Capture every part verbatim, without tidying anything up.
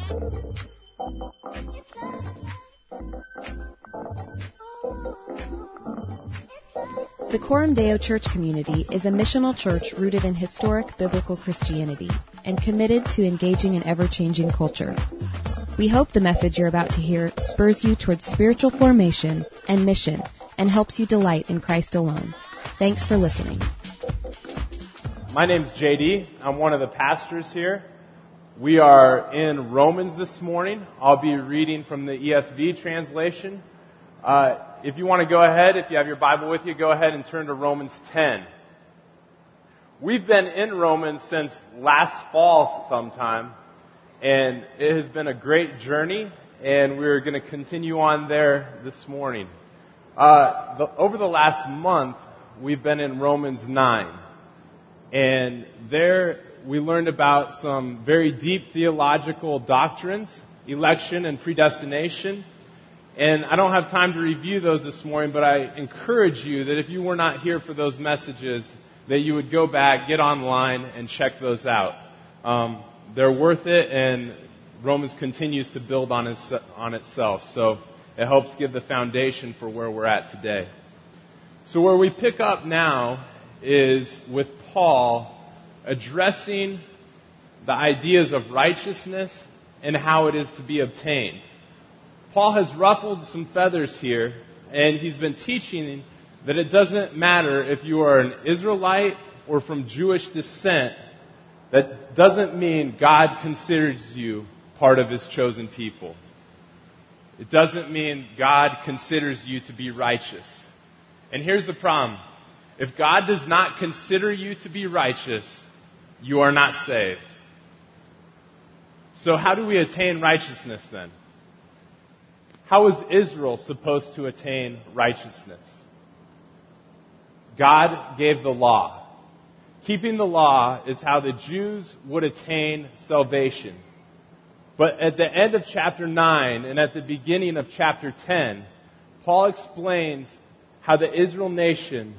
The Coram Deo Church community is a missional church rooted in historic biblical Christianity and committed to engaging an ever-changing culture. We hope the message you're about to hear spurs you towards spiritual formation and mission and helps you delight in Christ alone. Thanks for listening. My name's J D. I'm one of the pastors here. We are in Romans this morning. I'll be reading from the E S V translation. Uh, if you want to go ahead, if you have your Bible with you, go ahead and turn to Romans ten. We've been in Romans since last fall sometime, and it has been a great journey, and we're going to continue on there this morning. Uh, the, over the last month, we've been in Romans nine, and there we learned about some very deep theological doctrines, election and predestination. And I don't have time to review those this morning, but I encourage you that if you were not here for those messages, that you would go back, get online, and check those out. Um, they're worth it, and Romans continues to build on, its, on itself. So it helps give the foundation for where we're at today. So where we pick up now is with Paul addressing the ideas of righteousness and how it is to be obtained. Paul has ruffled some feathers here, and he's been teaching that it doesn't matter if you are an Israelite or from Jewish descent. That doesn't mean God considers you part of His chosen people. It doesn't mean God considers you to be righteous. And here's the problem. If God does not consider you to be righteous, you are not saved. So how do we attain righteousness then? How is Israel supposed to attain righteousness? God gave the law. Keeping the law is how the Jews would attain salvation. But at the end of chapter nine and at the beginning of chapter ten, Paul explains how the Israel nation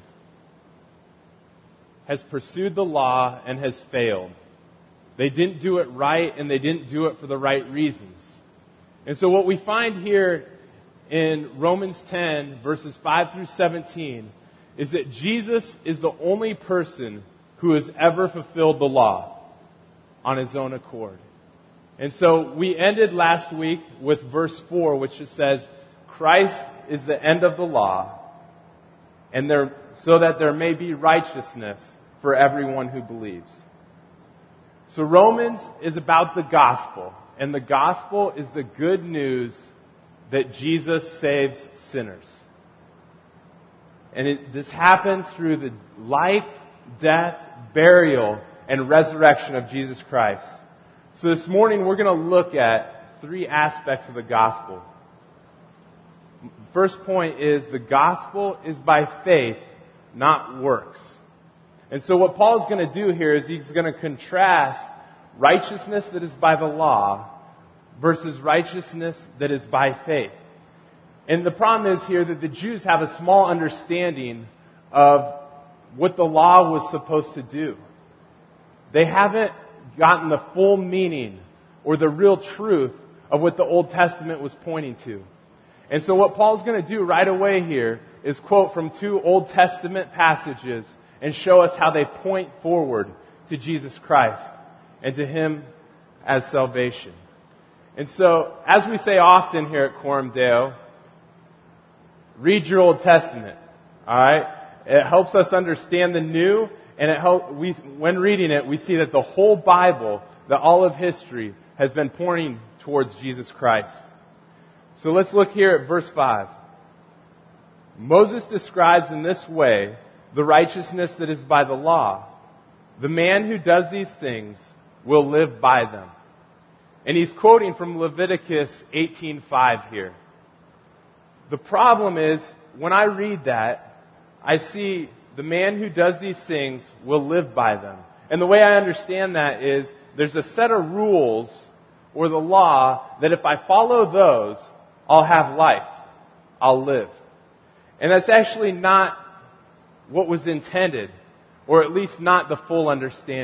has pursued the law and has failed. They didn't do it right, and they didn't do it for the right reasons. And so what we find here in Romans ten, verses five through seventeen, is that Jesus is the only person who has ever fulfilled the law on His own accord. And so we ended last week with verse four, which says, Christ is the end of the law, and there, so that there may be righteousness for everyone who believes. So Romans is about the gospel. And the gospel is the good news that Jesus saves sinners. And it, this happens through the life, death, burial, and resurrection of Jesus Christ. So this morning we're going to look at three aspects of the gospel. First point is the gospel is by faith, not works. And so what Paul is going to do here is he's going to contrast righteousness that is by the law versus righteousness that is by faith. And the problem is here that the Jews have a small understanding of what the law was supposed to do. They haven't gotten the full meaning or the real truth of what the Old Testament was pointing to. And so what Paul's going to do right away here is quote from two Old Testament passages and show us how they point forward to Jesus Christ and to Him as salvation. And so, as we say often here at Coram Deo, read your Old Testament. All right? It helps us understand the new, and it help, we, when reading it, we see that the whole Bible, that all of history, has been pointing towards Jesus Christ. So let's look here at verse five. Moses describes in this way the righteousness that is by the law. The man who does these things will live by them. And he's quoting from Leviticus eighteen five here. The problem is, when I read that, I see the man who does these things will live by them. And the way I understand that is, there's a set of rules or the law that if I follow those, I'll have life. I'll live. And that's actually not what was intended, or at least not the full understanding.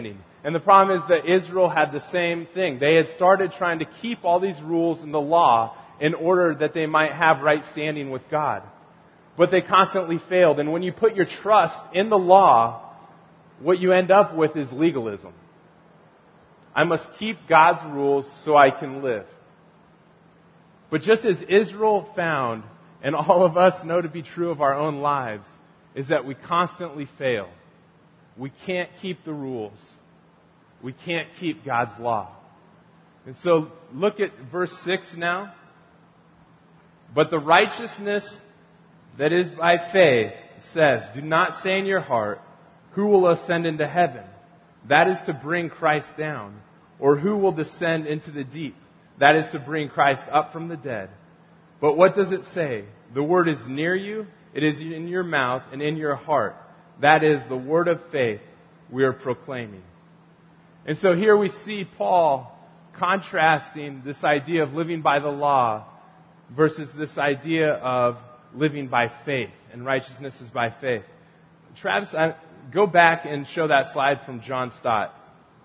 And the problem is that Israel had the same thing. They had started trying to keep all these rules in the law in order that they might have right standing with God. But they constantly failed. And when you put your trust in the law, what you end up with is legalism. I must keep God's rules so I can live. But just as Israel found, and all of us know to be true of our own lives, is that we constantly fail. We can't keep the rules. We can't keep God's law. And so look at verse six now. But the righteousness that is by faith says, do not say in your heart, who will ascend into heaven? That is to bring Christ down. Or who will descend into the deep? That is to bring Christ up from the dead. But what does it say? The word is near you. It is in your mouth and in your heart. That is the word of faith we are proclaiming. And so here we see Paul contrasting this idea of living by the law versus this idea of living by faith. And righteousness is by faith. Travis, I, go back and show that slide from John Stott.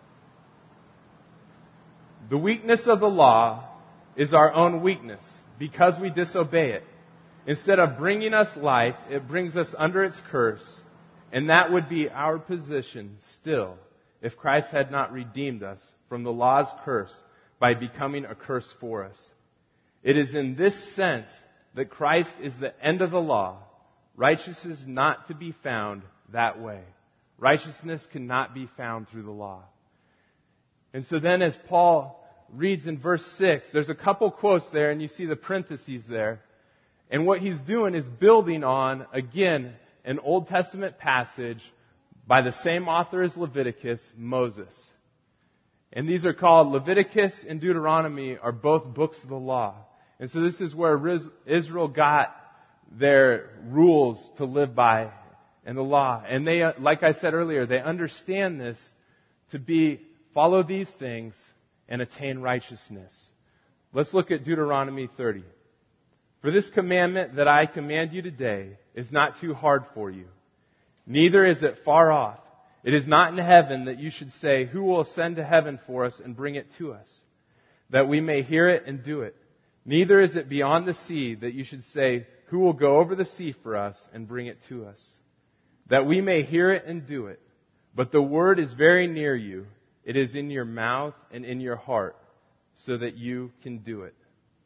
The weakness of the law is our own weakness because we disobey it. Instead of bringing us life, it brings us under its curse. And that would be our position still if Christ had not redeemed us from the law's curse by becoming a curse for us. It is in this sense that Christ is the end of the law. Righteousness is not to be found that way. Righteousness cannot be found through the law. And so then as Paul reads in verse six, there's a couple quotes there and you see the parentheses there. And what he's doing is building on, again, an Old Testament passage by the same author as Leviticus, Moses. And these are called, Leviticus and Deuteronomy are both books of the law. And so this is where Israel got their rules to live by and the law. And they, like I said earlier, they understand this to be follow these things and attain righteousness. Let's look at Deuteronomy thirty. For this commandment that I command you today is not too hard for you. Neither is it far off. It is not in heaven that you should say, who will ascend to heaven for us and bring it to us, that we may hear it and do it. Neither is it beyond the sea that you should say, who will go over the sea for us and bring it to us, that we may hear it and do it. But the word is very near you. It is in your mouth and in your heart, so that you can do it.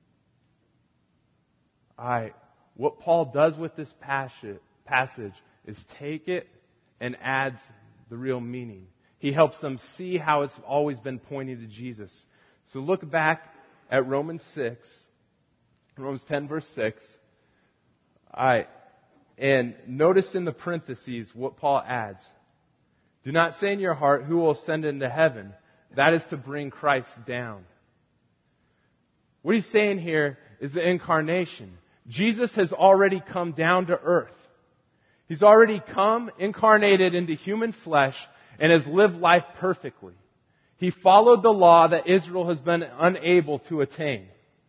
All right. What Paul does with this passage is take it and adds the real meaning. He helps them see how it's always been pointing to Jesus. So look back at Romans six, Romans ten verse six. All right. And notice in the parentheses what Paul adds. Do not say in your heart, who will ascend into heaven? That is to bring Christ down. What he's saying here is the incarnation. Jesus has already come down to earth. He's already come, incarnated into human flesh, and has lived life perfectly. He followed the law that Israel has been unable to attain.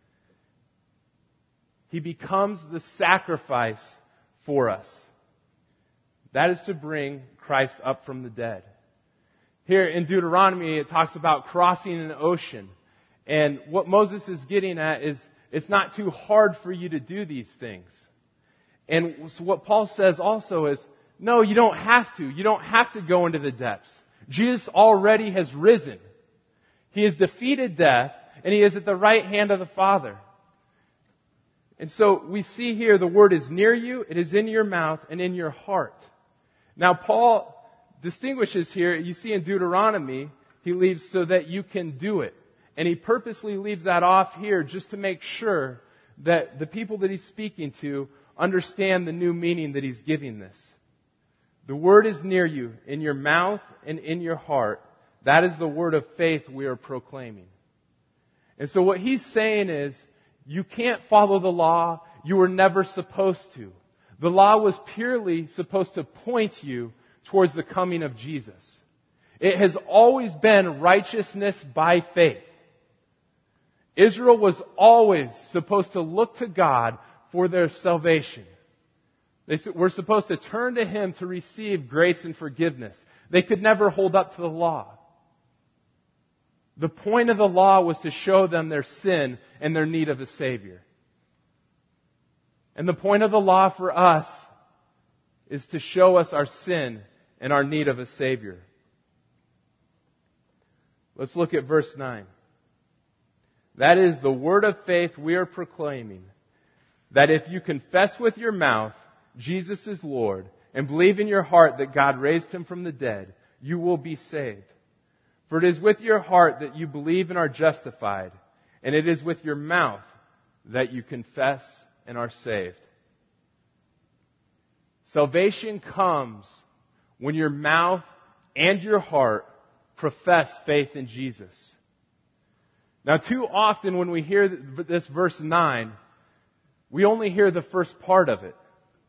He becomes the sacrifice for us. That is to bring Christ up from the dead. Here in Deuteronomy, it talks about crossing an ocean. And what Moses is getting at is, it's not too hard for you to do these things. And so what Paul says also is, no, you don't have to. You don't have to go into the depths. Jesus already has risen. He has defeated death, and He is at the right hand of the Father. And so we see here the word is near you, it is in your mouth and in your heart. Now Paul distinguishes here, you see in Deuteronomy, he leaves so that you can do it. And he purposely leaves that off here just to make sure that the people that he's speaking to understand the new meaning that he's giving this. The word is near you, in your mouth and in your heart. That is the word of faith we are proclaiming. And so what he's saying is, you can't follow the law. You were never supposed to. The law was purely supposed to point you towards the coming of Jesus. It has always been righteousness by faith. Israel was always supposed to look to God for their salvation. They were supposed to turn to Him to receive grace and forgiveness. They could never hold up to the law. The point of the law was to show them their sin and their need of a Savior. And the point of the law for us is to show us our sin and our need of a Savior. Let's look at verse nine. That is the word of faith we are proclaiming, that if you confess with your mouth Jesus is Lord and believe in your heart that God raised Him from the dead, you will be saved. For it is with your heart that you believe and are justified, and it is with your mouth that you confess and are saved. Salvation comes when your mouth and your heart profess faith in Jesus. Now, too often when we hear this verse nine, we only hear the first part of it,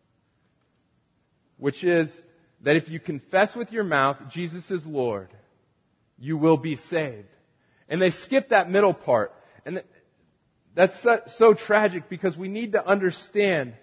which is that if you confess with your mouth Jesus is Lord, you will be saved. And they skip that middle part. And that's so, so tragic, because we need to understand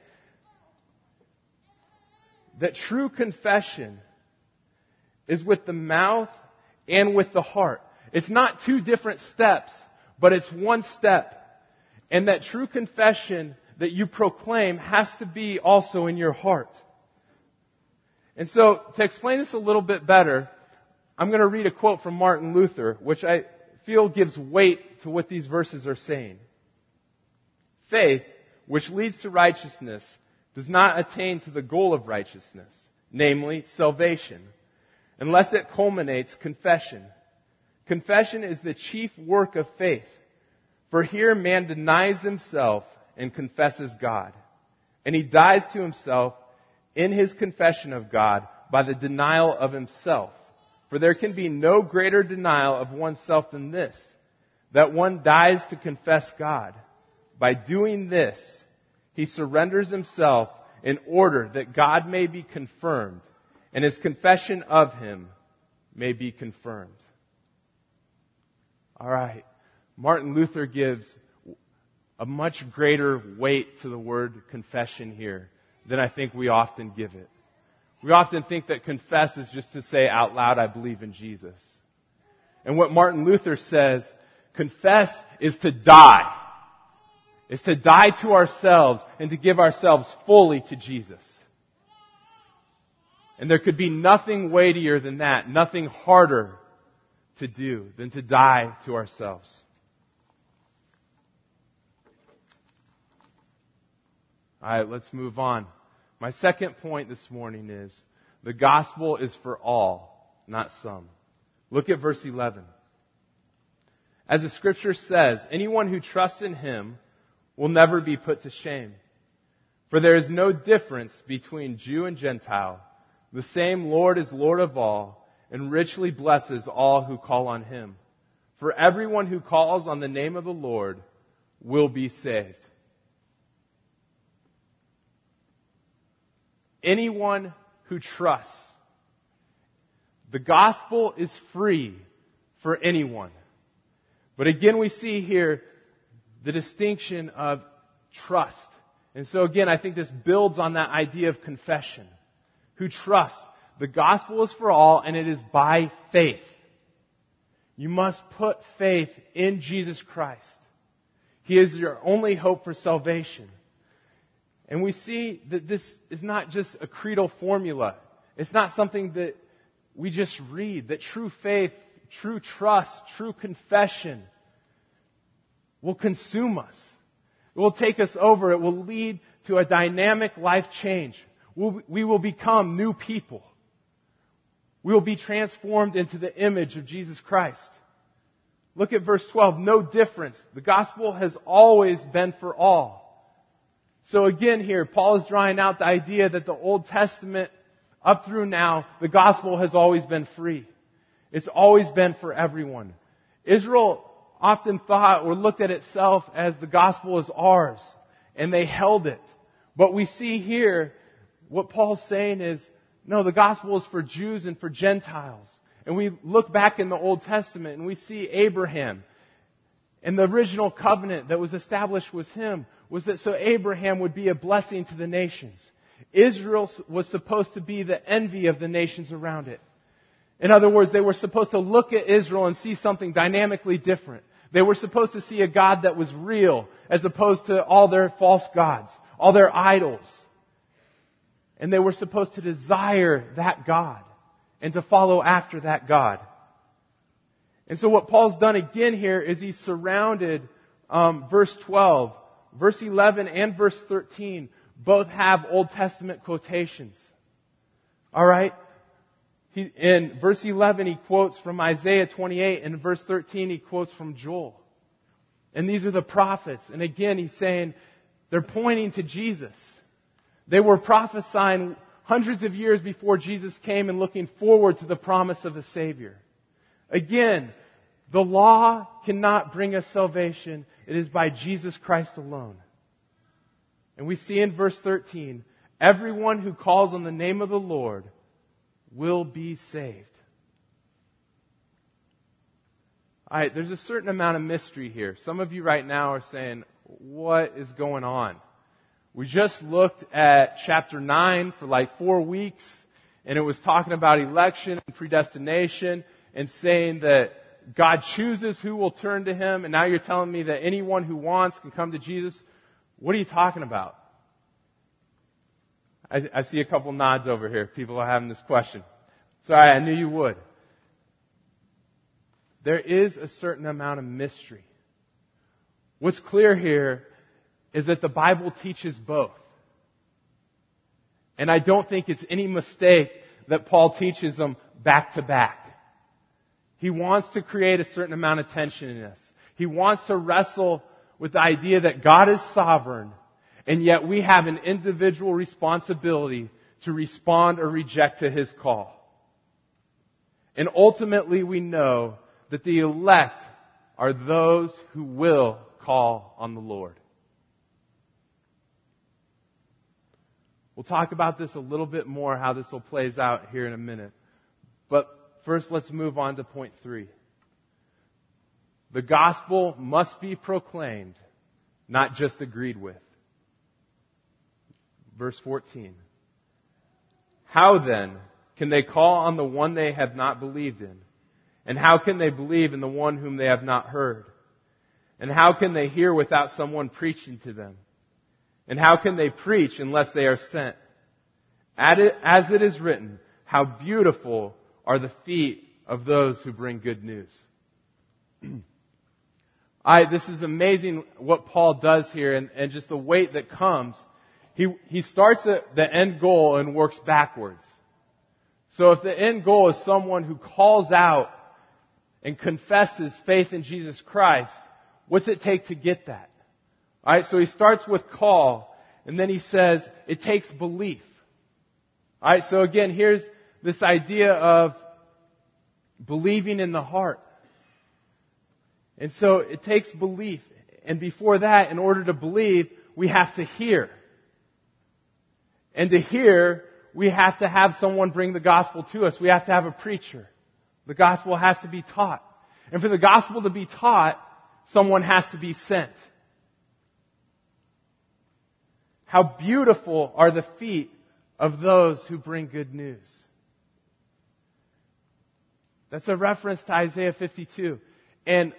that true confession is with the mouth and with the heart. It's not two different steps, but it's one step. And that true confession that you proclaim has to be also in your heart. And so, to explain this a little bit better, I'm going to read a quote from Martin Luther, which I feel gives weight to what these verses are saying. Faith, which leads to righteousness, does not attain to the goal of righteousness, namely salvation, unless it culminates confession. Confession is the chief work of faith, for here man denies himself and confesses God, and he dies to himself in his confession of God by the denial of himself. For there can be no greater denial of oneself than this, that one dies to confess God. By doing this, he surrenders himself in order that God may be confirmed, and his confession of Him may be confirmed. All right. Martin Luther gives a much greater weight to the word confession here than I think we often give it. We often think that confess is just to say out loud, I believe in Jesus. And what Martin Luther says, confess is to die. It's to die to ourselves and to give ourselves fully to Jesus. And there could be nothing weightier than that, nothing harder to do than to die to ourselves. All right, let's move on. My second point this morning is the gospel is for all, not some. Look at verse eleven. As the scripture says, anyone who trusts in Him will never be put to shame. For there is no difference between Jew and Gentile. The same Lord is Lord of all, and richly blesses all who call on Him. For everyone who calls on the name of the Lord will be saved. Anyone who trusts. The gospel is free for anyone. But again, we see here the distinction of trust. And so again, I think this builds on that idea of confession. Who trusts. The gospel is for all, and it is by faith. You must put faith in Jesus Christ. He is your only hope for salvation. And we see that this is not just a creedal formula. It's not something that we just read. That true faith, true trust, true confession will consume us. It will take us over. It will lead to a dynamic life change. We'll, we will become new people. We will be transformed into the image of Jesus Christ. Look at verse twelve. No difference. The gospel has always been for all. So again here, Paul is drawing out the idea that the Old Testament, up through now, the gospel has always been free. It's always been for everyone. Israel often thought or looked at itself as the gospel is ours, and they held it. But we see here, what Paul's saying is, no, the gospel is for Jews and for Gentiles. And we look back in the Old Testament and we see Abraham. And the original covenant that was established with him was that so Abraham would be a blessing to the nations. Israel was supposed to be the envy of the nations around it. In other words, they were supposed to look at Israel and see something dynamically different. They were supposed to see a God that was real as opposed to all their false gods, all their idols. And they were supposed to desire that God and to follow after that God. And so what Paul's done again here is he's surrounded um, verse twelve, verse eleven and verse thirteen both have Old Testament quotations. All right? He, in verse eleven, he quotes from Isaiah twenty-eight, and in verse thirteen, he quotes from Joel. And these are the prophets. And again, he's saying they're pointing to Jesus. They were prophesying hundreds of years before Jesus came and looking forward to the promise of a Savior. Again, the law cannot bring us salvation. It is by Jesus Christ alone. And we see in verse thirteen, everyone who calls on the name of the Lord will be saved. All right, there's a certain amount of mystery here. Some of you right now are saying, what is going on? We just looked at chapter nine for like four weeks, and it was talking about election and predestination and saying that God chooses who will turn to Him, and now you're telling me that anyone who wants can come to Jesus. What are you talking about? I, I see a couple nods over here. People are having this question. Sorry, I knew you would. There is a certain amount of mystery. What's clear here is that the Bible teaches both. And I don't think it's any mistake that Paul teaches them back to back. He wants to create a certain amount of tension in us. He wants to wrestle with the idea that God is sovereign, and yet we have an individual responsibility to respond or reject to His call. And ultimately we know that the elect are those who will call on the Lord. We'll talk about this a little bit more, how this will plays out here in a minute. But first, let's move on to point three. The gospel must be proclaimed, not just agreed with. Verse fourteen. How then can they call on the one they have not believed in? And how can they believe in the one whom they have not heard? And how can they hear without someone preaching to them? And how can they preach unless they are sent? As it is written, how beautiful are the feet of those who bring good news. I, this is amazing what Paul does here, and, and just the weight that comes. He, he starts at the end goal and works backwards. So if the end goal is someone who calls out and confesses faith in Jesus Christ, what's it take to get that? All right, so he starts with call, and then he says it takes belief. All right, so again, here's this idea of believing in the heart. And so it takes belief. And before that, in order to believe, we have to hear. And to hear, we have to have someone bring the gospel to us. We have to have a preacher. The gospel has to be taught. And for the gospel to be taught, someone has to be sent. How beautiful are the feet of those who bring good news. That's a reference to Isaiah fifty-two. And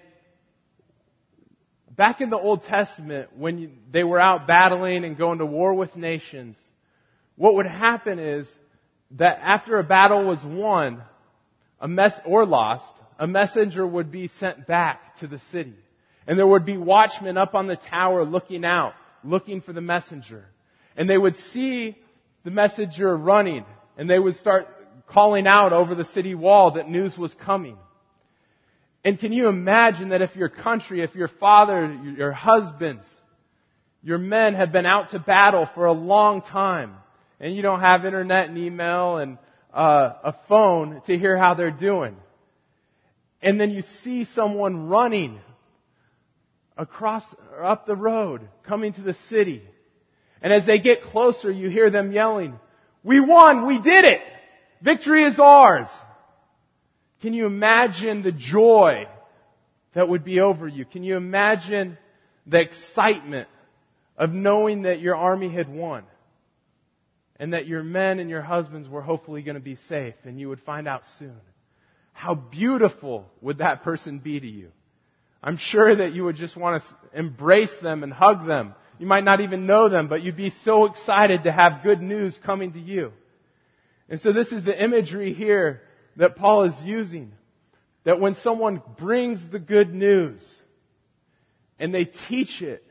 back in the Old Testament, when you, they were out battling and going to war with nations, what would happen is that after a battle was won, a mess or lost, a messenger would be sent back to the city. And there would be watchmen up on the tower looking out, looking for the messenger. And they would see the messenger running, and they would start calling out over the city wall that news was coming. And can you imagine that if your country, if your father, your husbands, your men have been out to battle for a long time, and you don't have internet and email and uh, a phone to hear how they're doing. And then you see someone running across or up the road, coming to the city. And as they get closer, you hear them yelling, "We won! We did it! Victory is ours!" Can you imagine the joy that would be over you? Can you imagine the excitement of knowing that your army had won? And that your men and your husbands were hopefully going to be safe, and you would find out soon. how beautiful would that person be to you? I'm sure that you would just want to embrace them and hug them. You might not even know them, but you'd be so excited to have good news coming to you. And so this is the imagery here that Paul is using. That when someone brings the good news and they teach it,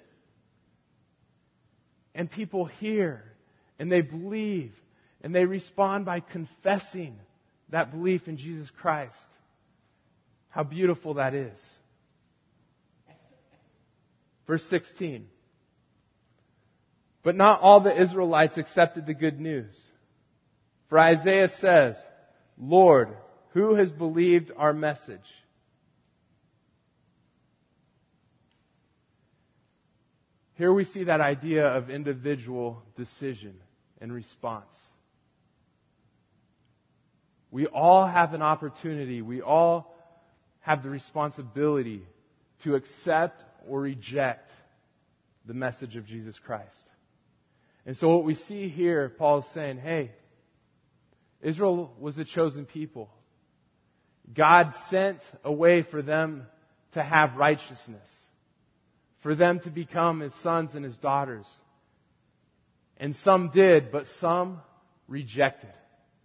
and people hear and they believe and they respond by confessing that belief in Jesus Christ, how beautiful that is. Verse sixteen. But not all the Israelites accepted the good news. For Isaiah says, Lord, who has believed our message? Here we see that idea of individual decision and response. We all have an opportunity. We all have the responsibility to accept or reject the message of Jesus Christ. And so what we see here, Paul is saying, hey, Israel was the chosen people. God sent a way for them to have righteousness, for them to become His sons and His daughters. And some did, but some rejected.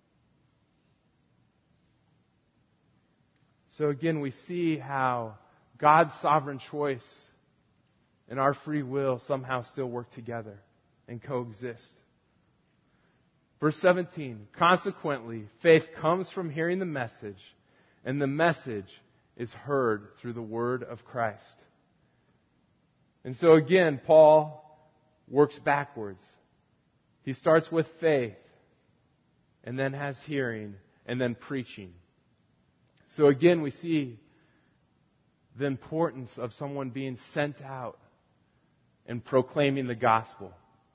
So again, we see how God's sovereign choice and our free will somehow still work together and coexist. Verse seventeen, consequently, faith comes from hearing the message, and the message is heard through the word of Christ. And so again, Paul works backwards. He starts with faith, and then has hearing, and then preaching. So again, we see the importance of someone being sent out and proclaiming the gospel.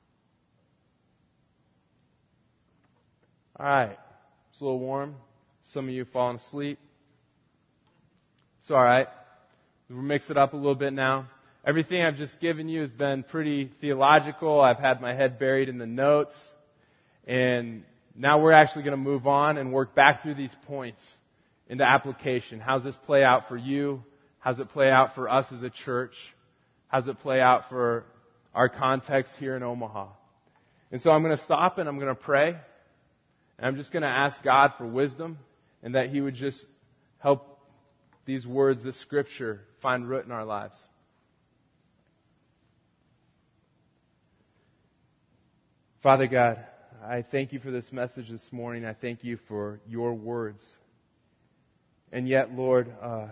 All right, it's a little warm. Some of you have fallen asleep. It's all right. We'll mix it up a little bit now. Everything I've just given you has been pretty theological. I've had my head buried in the notes. And now we're actually going to move on and work back through these points into application. How does this play out for you? How does it play out for us as a church? How does it play out for our context here in Omaha? And so I'm going to stop and I'm going to pray. And I'm just going to ask God for wisdom and that He would just help these words, this scripture, find root in our lives. Father God, I thank You for this message this morning. I thank You for Your words. And yet, Lord, uh,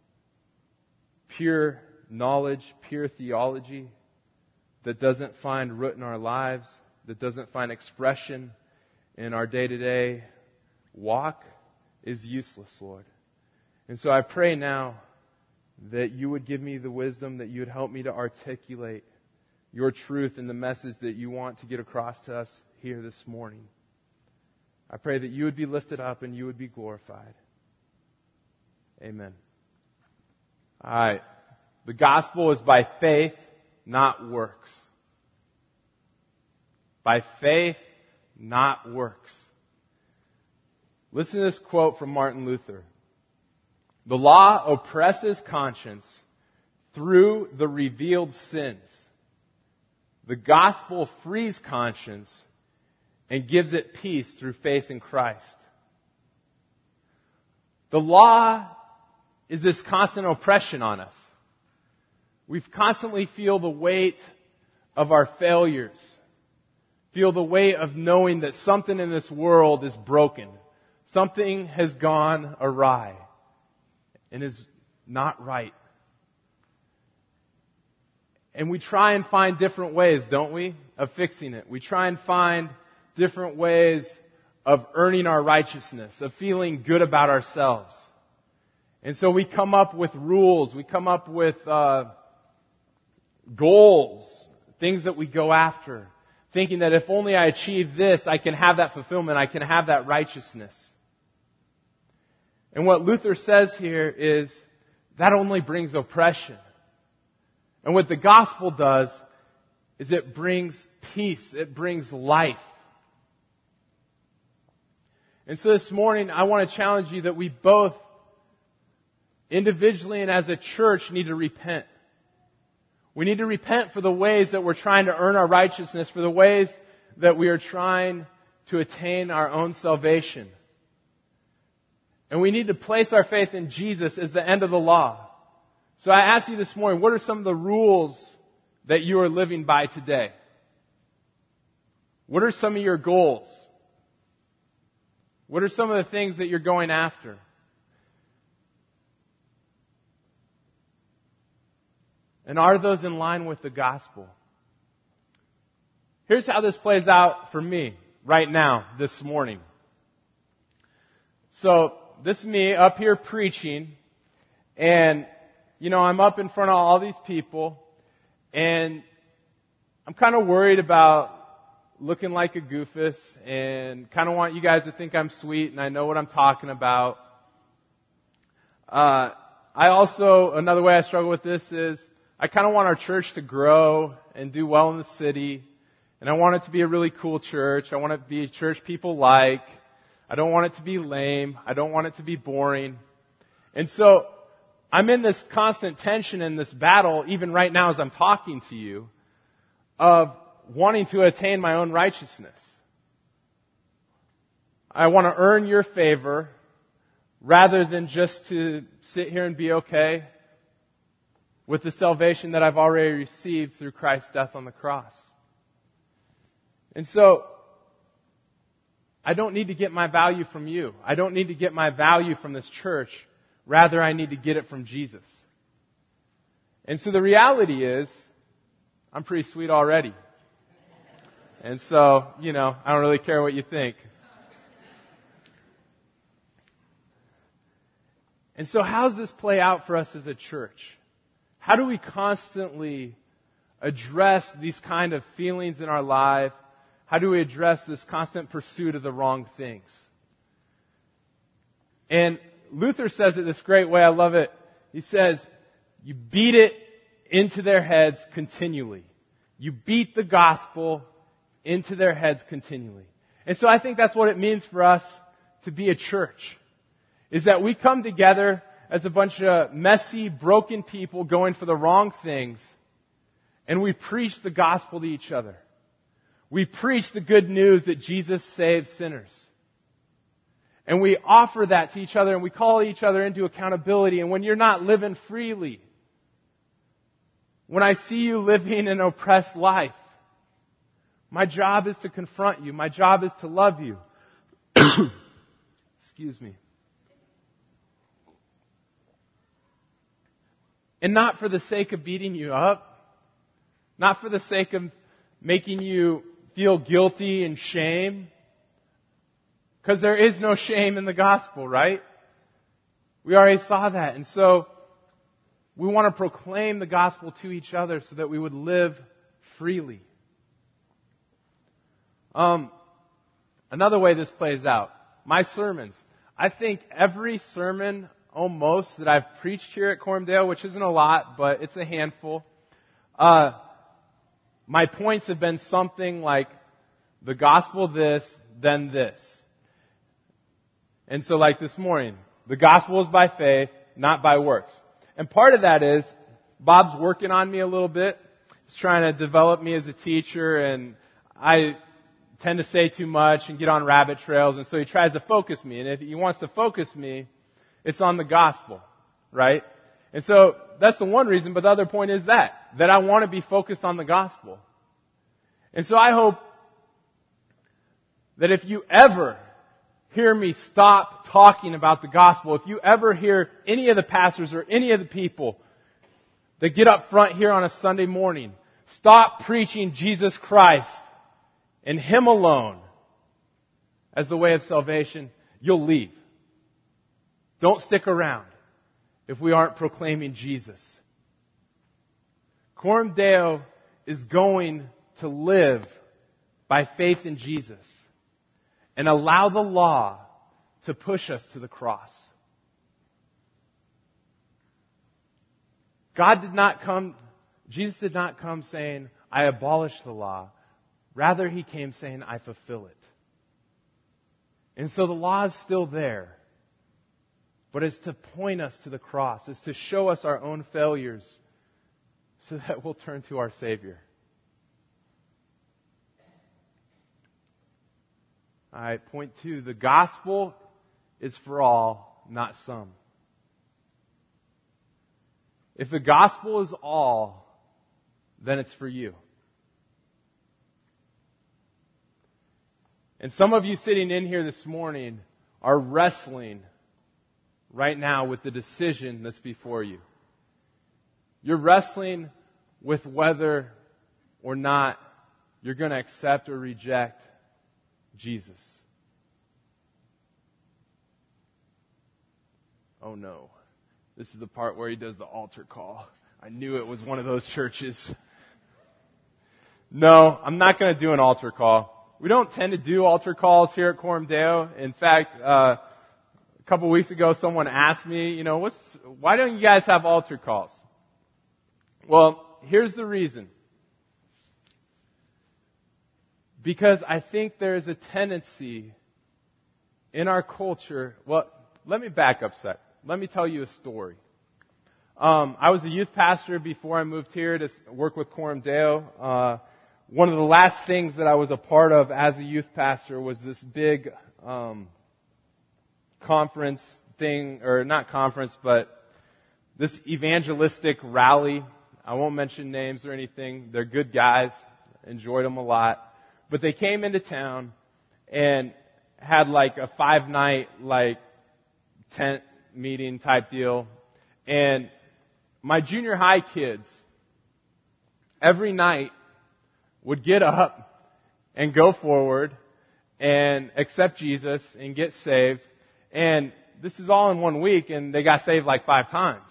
pure knowledge, pure theology that doesn't find root in our lives, that doesn't find expression in our day-to-day walk is useless, Lord. And so I pray now that You would give me the wisdom, that You would help me to articulate Your truth and the message that You want to get across to us here this morning. I pray that You would be lifted up and You would be glorified. Amen. All right. The gospel is by faith, not works. By faith, not works. Listen to this quote from Martin Luther. The law oppresses conscience through the revealed sins. The gospel frees conscience and gives it peace through faith in Christ. The law is this constant oppression on us. We constantly feel the weight of our failures. Feel the weight of knowing that something in this world is broken. Something has gone awry and is not right. And we try and find different ways, don't we, of fixing it. We try and find different ways of earning our righteousness, of feeling good about ourselves. And so we come up with rules, we come up with uh, goals, things that we go after, thinking that if only I achieve this, I can have that fulfillment, I can have that righteousness. And what Luther says here is that only brings oppression. And what the gospel does is it brings peace, it brings life. And so this morning I want to challenge you that we both individually and as a church, need to repent. We need to repent for the ways that we're trying to earn our righteousness, for the ways that we are trying to attain our own salvation. And we need to place our faith in Jesus as the end of the law. So I ask you this morning, what are some of the rules that you are living by today? What are some of your goals? What are some of the things that you're going after? And are those in line with the gospel? Here's how this plays out for me right now, this morning. So, this is me up here preaching, and, you know, I'm up in front of all these people, and I'm kind of worried about looking like a goofus, and kind of want you guys to think I'm sweet, and I know what I'm talking about. Uh, I also, another way I struggle with this is, I kind of want our church to grow and do well in the city. And I want it to be a really cool church. I want it to be a church people like. I don't want it to be lame. I don't want it to be boring. And so I'm in this constant tension in this battle, even right now as I'm talking to you, of wanting to attain my own righteousness. I want to earn your favor rather than just to sit here and be okay with the salvation that I've already received through Christ's death on the cross. And so, I don't need to get my value from you. I don't need to get my value from this church. Rather, I need to get it from Jesus. And so the reality is, I'm pretty sweet already. And so, you know, I don't really care what you think. And so how does this play out for us as a church? How do we constantly address these kind of feelings in our life? How do we address this constant pursuit of the wrong things? And Luther says it this great way. I love it. He says, you beat it into their heads continually. You beat the gospel into their heads continually. And so I think that's what it means for us to be a church. Is that we come together as a bunch of messy, broken people going for the wrong things, and we preach the gospel to each other. We preach the good news that Jesus saves sinners. And we offer that to each other, and we call each other into accountability. And when you're not living freely, when I see you living an oppressed life, my job is to confront you. My job is to love you. Excuse me. And not for the sake of beating you up. Not for the sake of making you feel guilty and shame. Because there is no shame in the gospel, right? We already saw that. And so we want to proclaim the gospel to each other so that we would live freely. Um, another way this plays out. My sermons. I think every sermon almost that I've preached here at Cormdale, which isn't a lot, but it's a handful. Uh, my points have been something like the gospel this, then this. And so like this morning, the gospel is by faith, not by works. And part of that is, Bob's working on me a little bit. He's trying to develop me as a teacher, and I tend to say too much and get on rabbit trails, and so he tries to focus me. And if he wants to focus me, it's on the gospel, right? And so that's the one reason, but the other point is that, that I want to be focused on the gospel. And so I hope that if you ever hear me stop talking about the gospel, if you ever hear any of the pastors or any of the people that get up front here on a Sunday morning stop preaching Jesus Christ and Him alone as the way of salvation, you'll leave. Don't stick around if we aren't proclaiming Jesus. Coram Deo is going to live by faith in Jesus and allow the law to push us to the cross. God did not come, Jesus did not come saying, I abolish the law. Rather, He came saying, I fulfill it. And so the law is still there but it's to point us to the cross. It's to show us our own failures so that we'll turn to our Savior. All right, point two. The gospel is for all, not some. If the gospel is all, then it's for you. And some of you sitting in here this morning are wrestling right now with the decision that's before you. You're wrestling with whether or not you're going to accept or reject Jesus. Oh no. This is the part where he does the altar call. I knew it was one of those churches. No, I'm not going to do an altar call. We don't tend to do altar calls here at Coram Deo. In fact, uh, a couple weeks ago, someone asked me, you know, what's, why don't you guys have altar calls? Well, here's the reason. Because I think there is a tendency in our culture. Well, let me back up a sec. Let me tell you a story. Um, I was a youth pastor before I moved here to work with Coram Deo. Uh, one of the last things that I was a part of as a youth pastor was this big um, conference thing, or not conference, but this evangelistic rally. I won't mention names or anything. They're good guys. Enjoyed them a lot. But they came into town and had like a five-night like tent meeting type deal. And my junior high kids every night would get up and go forward and accept Jesus and get saved. And this is all in one week, and they got saved like five times.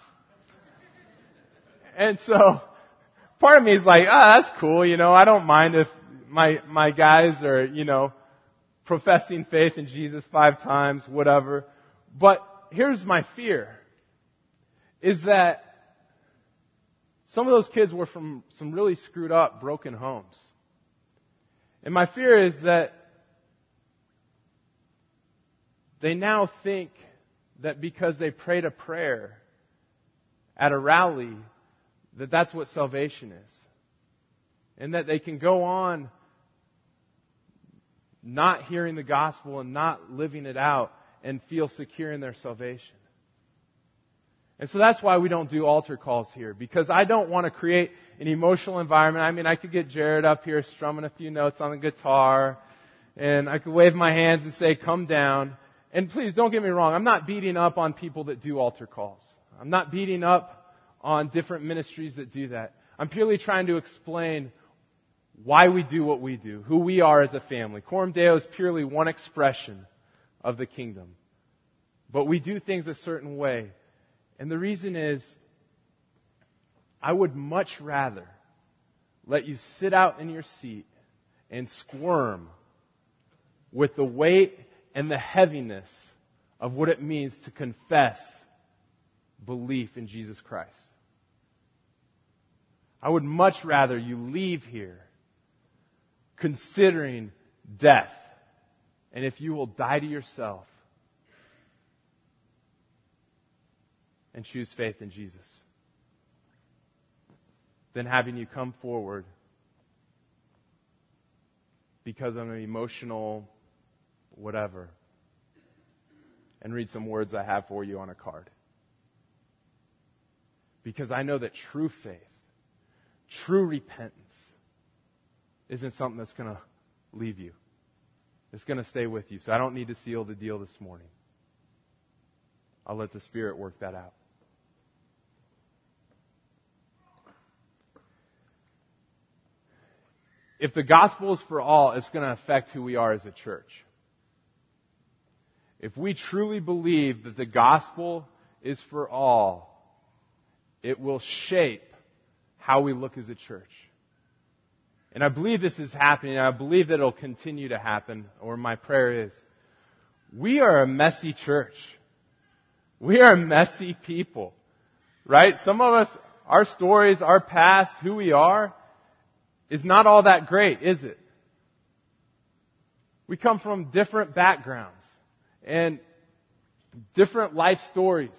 And so part of me is like, ah, oh, that's cool. You know, I don't mind if my my guys are, you know, professing faith in Jesus five times, whatever. But here's my fear, is that some of those kids were from some really screwed up, broken homes. And my fear is that they now think that because they prayed a prayer at a rally, that that's what salvation is. And that they can go on not hearing the gospel and not living it out and feel secure in their salvation. And so that's why we don't do altar calls here, because I don't want to create an emotional environment. I mean, I could get Jared up here strumming a few notes on the guitar, and I could wave my hands and say, come down. And please, don't get me wrong, I'm not beating up on people that do altar calls. I'm not beating up on different ministries that do that. I'm purely trying to explain why we do what we do, who we are as a family. Coram Deo is purely one expression of the kingdom. But we do things a certain way. And the reason is, I would much rather let you sit out in your seat and squirm with the weight and the heaviness of what it means to confess belief in Jesus Christ. I would much rather you leave here considering death, and if you will die to yourself and choose faith in Jesus, than having you come forward because of an emotional whatever and read some words I have for you on a card. Because I know that true faith, true repentance, isn't something that's going to leave you. It's going to stay with you. So I don't need to seal the deal this morning. I'll let the Spirit work that out. If the gospel is for all, it's going to affect who we are as a church. If we truly believe that the gospel is for all, it will shape how we look as a church. And I believe this is happening, and I believe that it'll continue to happen, or my prayer is, we are a messy church. We are messy people, right? Some of us, our stories, our past, who we are, is not all that great, is it? We come from different backgrounds. And different life stories.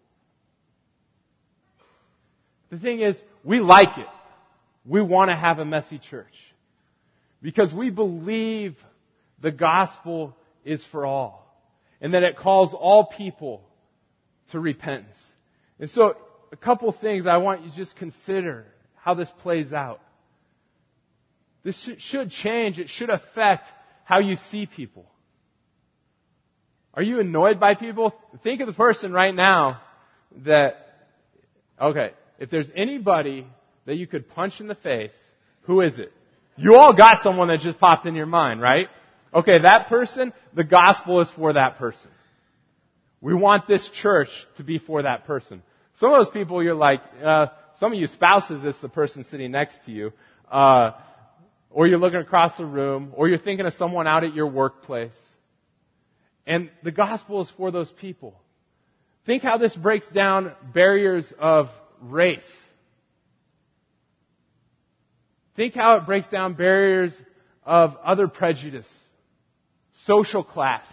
The thing is, we like it. We want to have a messy church because we believe the gospel is for all and that it calls all people to repentance. And so, a couple things I want you to just consider how this plays out. This should change. It should affect how you see people. Are you annoyed by people? Think of the person right now that, okay, if there's anybody that you could punch in the face, who is it? You all got someone that just popped in your mind, right? Okay, that person, the gospel is for that person. We want this church to be for that person. Some of those people you're like, uh, some of you spouses, it's the person sitting next to you. Uh, or you're looking across the room, or you're thinking of someone out at your workplace. And the gospel is for those people. Think how this breaks down barriers of race. Think how it breaks down barriers of other prejudice, social class,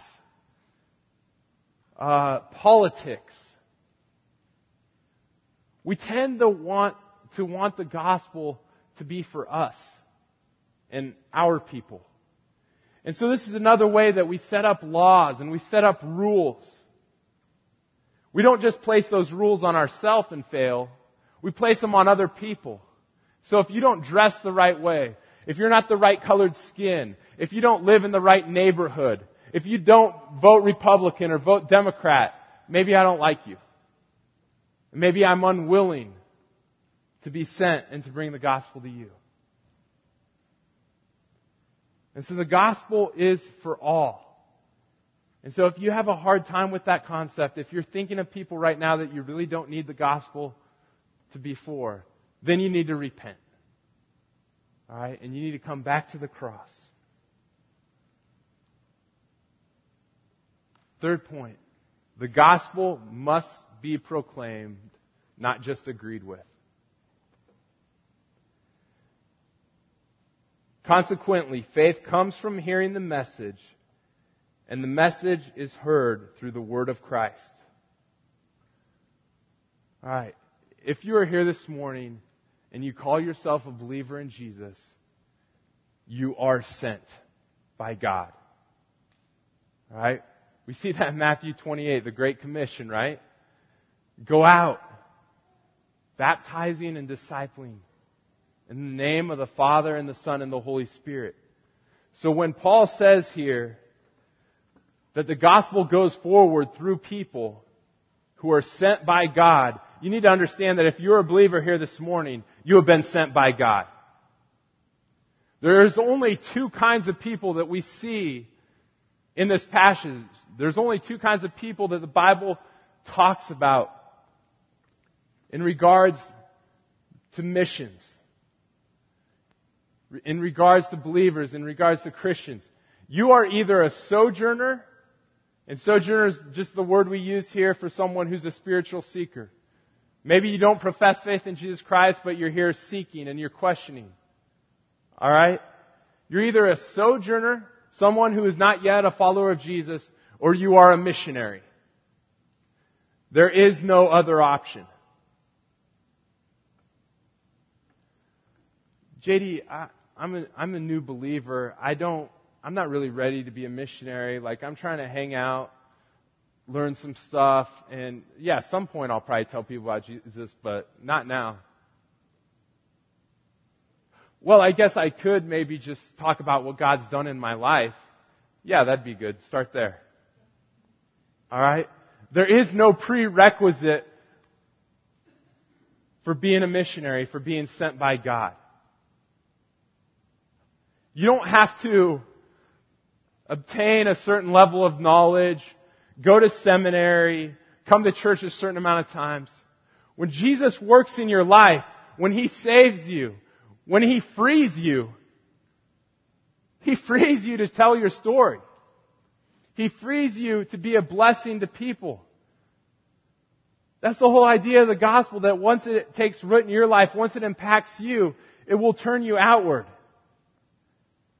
uh, politics. We tend to want to want the gospel to be for us and our people. And so this is another way that we set up laws and we set up rules. We don't just place those rules on ourselves and fail. We place them on other people. So if you don't dress the right way, if you're not the right colored skin, if you don't live in the right neighborhood, if you don't vote Republican or vote Democrat, maybe I don't like you. Maybe I'm unwilling to be sent and to bring the gospel to you. And so the gospel is for all. And so if you have a hard time with that concept, if you're thinking of people right now that you really don't need the gospel to be for, then you need to repent. All right? And you need to come back to the cross. Third point. The gospel must be proclaimed, not just agreed with. Consequently, faith comes from hearing the message, and the message is heard through the word of Christ. All right. If you are here this morning and you call yourself a believer in Jesus, you are sent by God. All right? We see that in Matthew twenty-eight, the Great Commission, right? Go out, baptizing and discipling in the name of the Father and the Son and the Holy Spirit. So when Paul says here that the gospel goes forward through people who are sent by God, you need to understand that if you're a believer here this morning, you have been sent by God. There's only two kinds of people that we see in this passage. There's only two kinds of people that the Bible talks about in regards to missions, in regards to believers, in regards to Christians. You are either a sojourner, and sojourner is just the word we use here for someone who's a spiritual seeker. Maybe you don't profess faith in Jesus Christ, but you're here seeking and you're questioning. All right? You're either a sojourner, someone who is not yet a follower of Jesus, or you are a missionary. There is no other option. J D, I, I'm a, I'm a new believer. I don't, I'm not really ready to be a missionary. Like, I'm trying to hang out, learn some stuff, and yeah, at some point I'll probably tell people about Jesus, but not now. Well, I guess I could maybe just talk about what God's done in my life. Yeah, that'd be good. Start there. All right? There is no prerequisite for being a missionary, for being sent by God. You don't have to obtain a certain level of knowledge, go to seminary, come to church a certain amount of times. When Jesus works in your life, when He saves you, when He frees you, He frees you to tell your story. He frees you to be a blessing to people. That's the whole idea of the gospel, that once it takes root in your life, once it impacts you, it will turn you outward.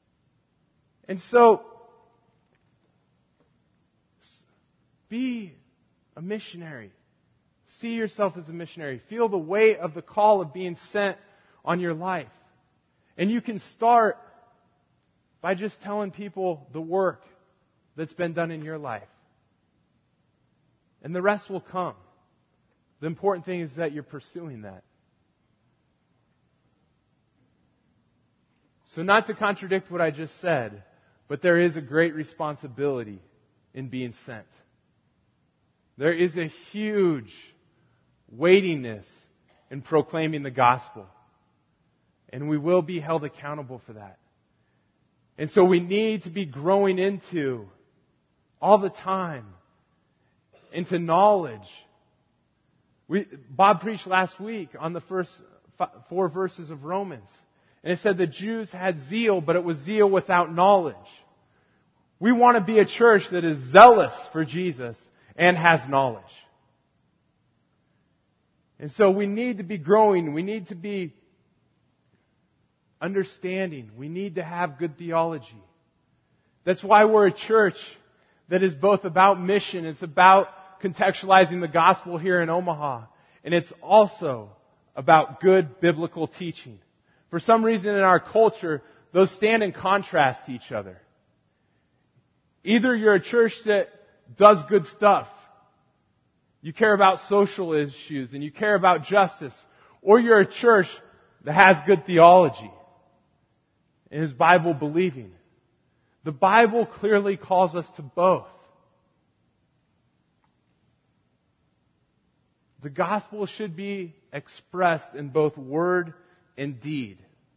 And so, be a missionary. See yourself as a missionary. Feel the weight of the call of being sent on your life. And you can start by just telling people the work that's been done in your life. And the rest will come. The important thing is that you're pursuing that. So not to contradict what I just said, but there is a great responsibility in being sent. There is a huge weightiness in proclaiming the gospel. And we will be held accountable for that. And so we need to be growing into, all the time, into knowledge. We, Bob preached last week on the first four verses of Romans. And it said the Jews had zeal, but it was zeal without knowledge. We want to be a church that is zealous for Jesus and has knowledge. And so we need to be growing. We need to be understanding. We need to have good theology. That's why we're a church that is both about mission. It's about contextualizing the gospel here in Omaha. And it's also about good biblical teaching. For some reason in our culture, those stand in contrast to each other. Either you're a church that does good stuff. You care about social issues and you care about justice. Or you're a church that has good theology and is Bible believing. The Bible clearly calls us to both. The gospel should be expressed in both word and deed.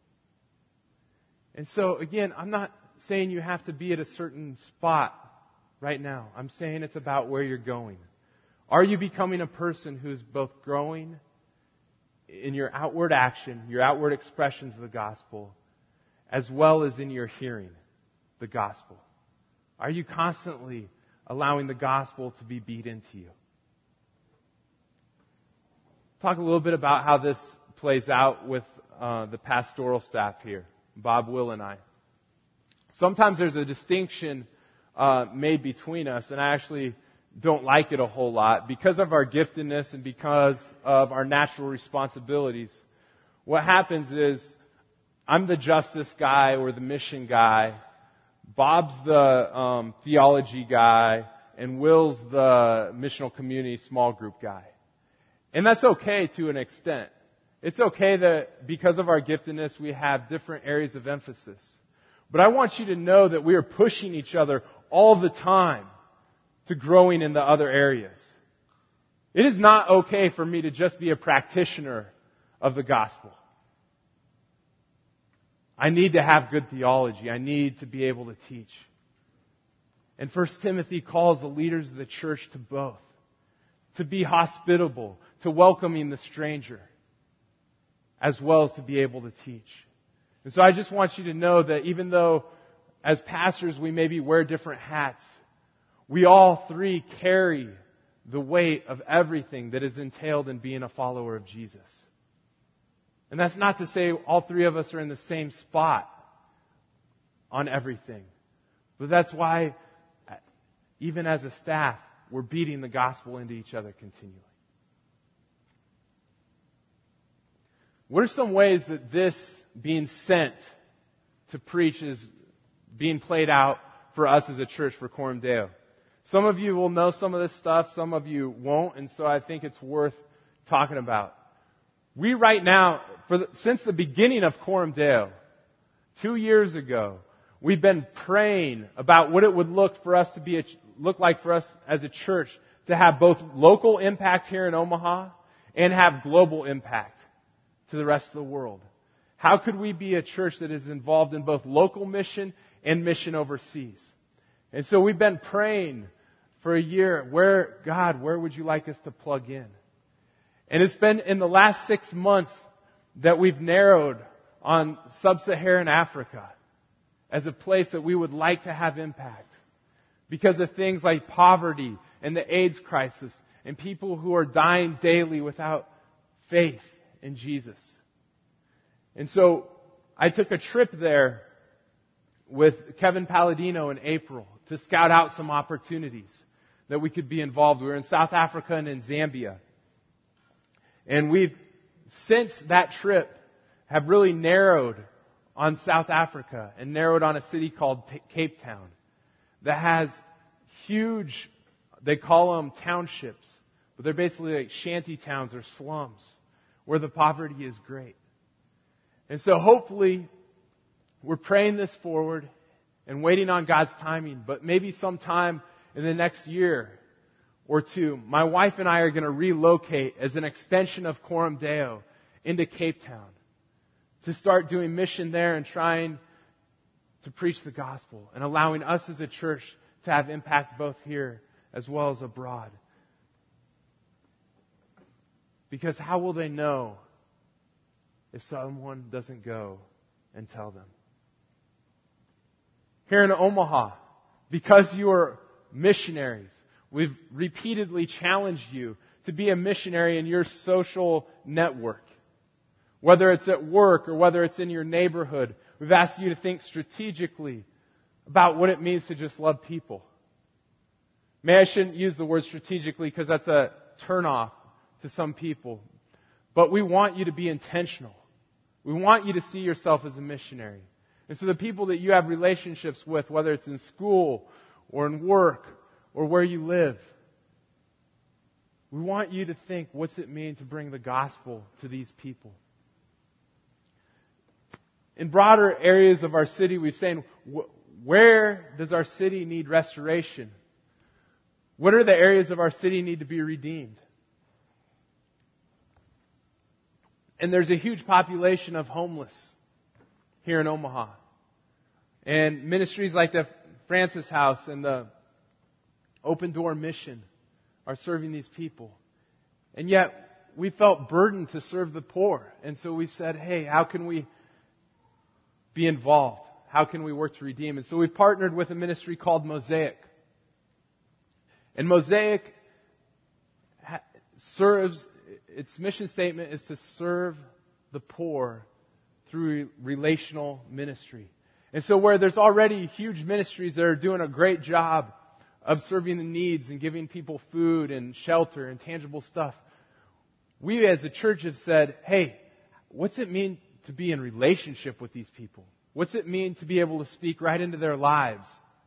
And so, again, I'm not saying you have to be at a certain spot right now. I'm saying it's about where you're going. Are you becoming a person who's both growing in your outward action, your outward expressions of the gospel, as well as in your hearing the gospel? Are you constantly allowing the gospel to be beat into you? Talk a little bit about how this plays out with uh, the pastoral staff here, Bob, Will, and I. Sometimes there's a distinction uh, made between us, and I actually don't like it a whole lot because of our giftedness and because of our natural responsibilities. What happens is I'm the justice guy or the mission guy. Bob's the um, theology guy, and Will's the missional community small group guy. And that's okay to an extent. It's okay that because of our giftedness, we have different areas of emphasis. But I want you to know that we are pushing each other all the time to growing in the other areas. It is not okay for me to just be a practitioner of the gospel. I need to have good theology. I need to be able to teach. And First Timothy calls the leaders of the church to both. To be hospitable, to welcoming the stranger, as well as to be able to teach. And so I just want you to know that even though as pastors we maybe wear different hats, we all three carry the weight of everything that is entailed in being a follower of Jesus. And that's not to say all three of us are in the same spot on everything. But that's why, even as a staff, we're beating the gospel into each other continually. What are some ways that this being sent to preach is being played out for us as a church for Coram Deo? Some of you will know some of this stuff, some of you won't, and so I think it's worth talking about. We right now, for the, since the beginning of Coram Deo, two years ago, we've been praying about what it would look for us to be a, look like for us as a church to have both local impact here in Omaha and have global impact to the rest of the world. How could we be a church that is involved in both local mission and mission overseas? And so we've been praying for a year, where, God, where would you like us to plug in? And it's been in the last six months that we've narrowed on sub-Saharan Africa as a place that we would like to have impact because of things like poverty and the AIDS crisis and people who are dying daily without faith in Jesus. And so I took a trip there with Kevin Palladino in April to scout out some opportunities. that we could be involved. We were in South Africa and in Zambia. And we've, since that trip, have really narrowed on South Africa and narrowed on a city called T- Cape Town that has huge, they call them townships, but they're basically like shanty towns or slums where the poverty is great. And so hopefully we're praying this forward and waiting on God's timing, but maybe sometime in the next year or two, my wife and I are going to relocate as an extension of Coram Deo into Cape Town to start doing mission there and trying to preach the gospel and allowing us as a church to have impact both here as well as abroad. Because how will they know if someone doesn't go and tell them? Here in Omaha, because you are missionaries, we've repeatedly challenged you to be a missionary in your social network. Whether it's at work or whether it's in your neighborhood, we've asked you to think strategically about what it means to just love people. Maybe I shouldn't use the word strategically because that's a turnoff to some people. But we want you to be intentional. We want you to see yourself as a missionary. And so the people that you have relationships with, whether it's in school or in work or where you live, we want you to think, what's it mean to bring the gospel to these people? In broader areas of our city, we've saying, where does our city need restoration? What are the areas of our city need to be redeemed? And there's a huge population of homeless here in Omaha. And ministries like the Francis House and the Open Door Mission are serving these people. And yet, we felt burdened to serve the poor. And so we said, hey, how can we be involved? How can we work to redeem? And so we've partnered with a ministry called Mosaic. And Mosaic serves, its mission statement is to serve the poor through relational ministry. And so where there's already huge ministries that are doing a great job of serving the needs and giving people food and shelter and tangible stuff, we as a church have said, hey, what's it mean to be in relationship with these people? What's it mean to be able to speak right into their lives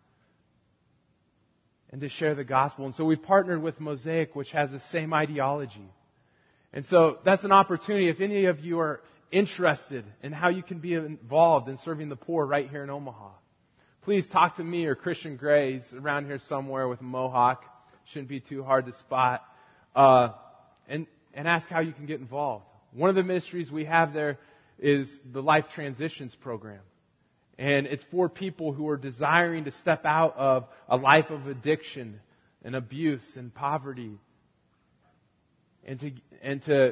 and to share the gospel? And so we partnered with Mosaic, which has the same ideology. And so that's an opportunity. If any of you are interested in how you can be involved in serving the poor right here in Omaha, please talk to me or Christian Gray. He's around here somewhere with a mohawk. Shouldn't be too hard to spot. Uh, and, and ask how you can get involved. One of the ministries we have there is the Life Transitions Program. And it's for people who are desiring to step out of a life of addiction and abuse and poverty and to, and to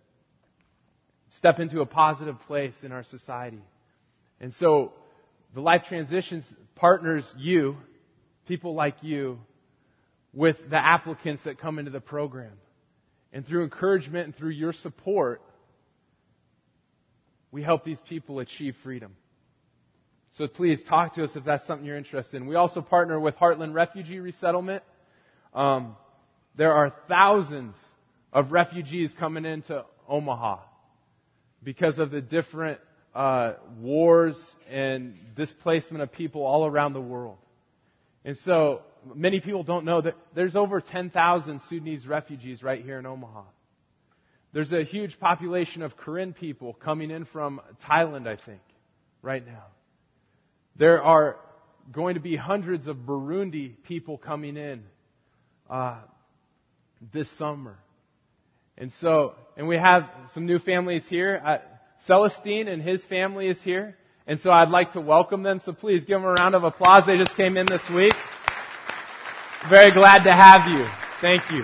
step into a positive place in our society. And so the Life Transitions partners you, people like you, with the applicants that come into the program. And through encouragement and through your support, we help these people achieve freedom. So please talk to us if that's something you're interested in. We also partner with Heartland Refugee Resettlement. Um, there are thousands of refugees coming into Omaha because of the different uh, wars and displacement of people all around the world. And so many people don't know that there's over ten thousand Sudanese refugees right here in Omaha. There's a huge population of Karen people coming in from Thailand, I think, right now. There are going to be hundreds of Burundi people coming in uh, this summer. And so, and we have some new families here. Uh, Celestine and his family is here. And so I'd like to welcome them. So please give them a round of applause. They just came in this week. Very glad to have you. Thank you.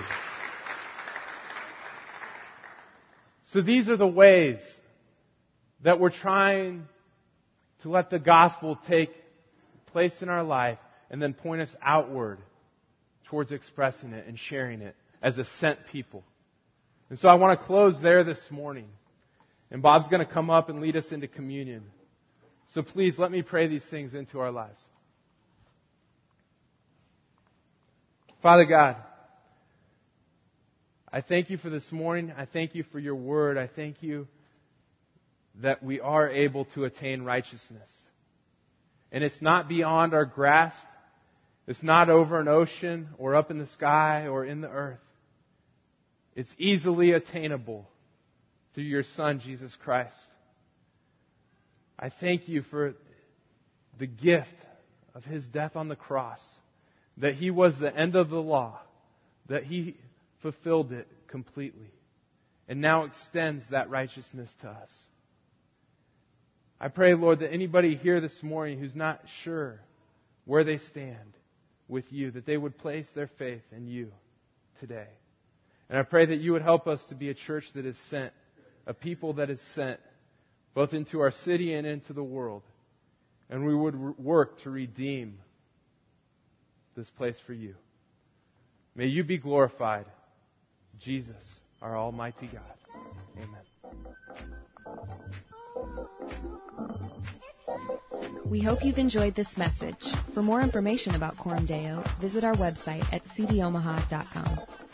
So these are the ways that we're trying to let the gospel take place in our life and then point us outward towards expressing it and sharing it as a sent people. And so I want to close there this morning. And Bob's going to come up and lead us into communion. So please let me pray these things into our lives. Father God, I thank you for this morning. I thank you for your word. I thank you that we are able to attain righteousness. And it's not beyond our grasp. It's not over an ocean or up in the sky or in the earth. It's easily attainable through your Son, Jesus Christ. I thank you for the gift of His death on the cross, that He was the end of the law, that He fulfilled it completely, and now extends that righteousness to us. I pray, Lord, that anybody here this morning who's not sure where they stand with you, that they would place their faith in you today. And I pray that you would help us to be a church that is sent, a people that is sent, both into our city and into the world. And we would work to redeem this place for you. May you be glorified, Jesus, our Almighty God. Amen. We hope you've enjoyed this message. For more information about Coram Deo, visit our website at c d omaha dot com.